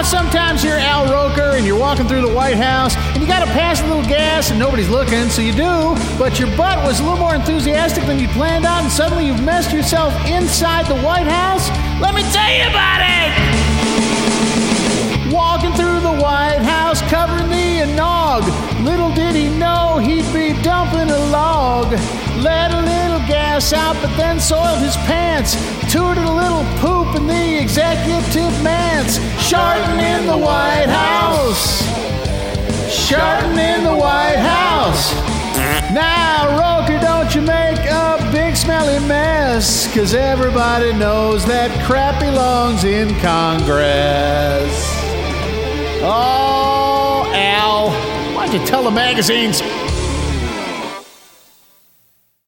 sometimes you're Al Roker and you're walking through the White House and you got to pass a little gas and nobody's looking, so you do, but your butt was a little more enthusiastic than you planned on and suddenly you've messed yourself inside the White House? Let me tell you about it! Walking through the White House covering the nog. Little did he know he'd be dumping a log. Let a little gas out but then soiled his pants. Tooted a little poop in the executive manse. Sharting in the White House. Sharting in the White House. Now, Roker, don't you make a big smelly mess, 'cause everybody knows that crap belongs in Congress. Oh, Al, why'd you tell the magazines